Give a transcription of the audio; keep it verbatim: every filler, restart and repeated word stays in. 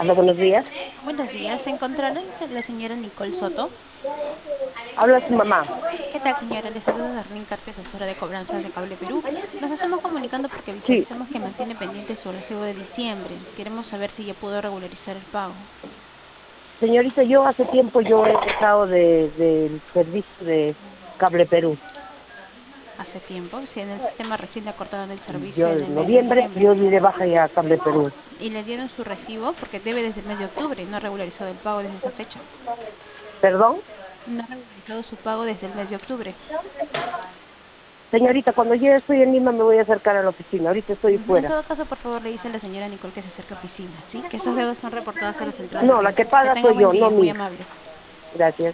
Hola, buenos días. Buenos días, ¿se encontrará la señora Nicole Soto? Habla su mamá. ¿Qué tal, señora? Le saluda Darlene Carpio, asesora de cobranzas de Cable Perú. Nos estamos comunicando porque Sí, visualizamos que mantiene pendiente su recibo de diciembre. Queremos saber si ya pudo regularizar el pago. señorita, yo hace tiempo yo he dejado de, del servicio de Cable Perú. Hace tiempo, si en el sistema recién le acortaron el servicio Yo en en el mes de noviembre, diciembre. yo di de baja ya a Cable Perú. Y le dieron su recibo porque debe desde el mes de octubre y no ha regularizado el pago desde esa fecha. ¿Perdón? No ha regularizado su pago desde el mes de octubre. Señorita, cuando yo estoy en Lima me voy a acercar a la oficina. Ahorita estoy Ujú. En fuera. todo caso, por favor, le dice a la señora Nicole que se acerque a oficina, ¿sí? Que estas deudas son reportadas a las centrales de No, la que cobranza. Que paga tenga soy buen yo, no día, mi muy hija. amable. Gracias.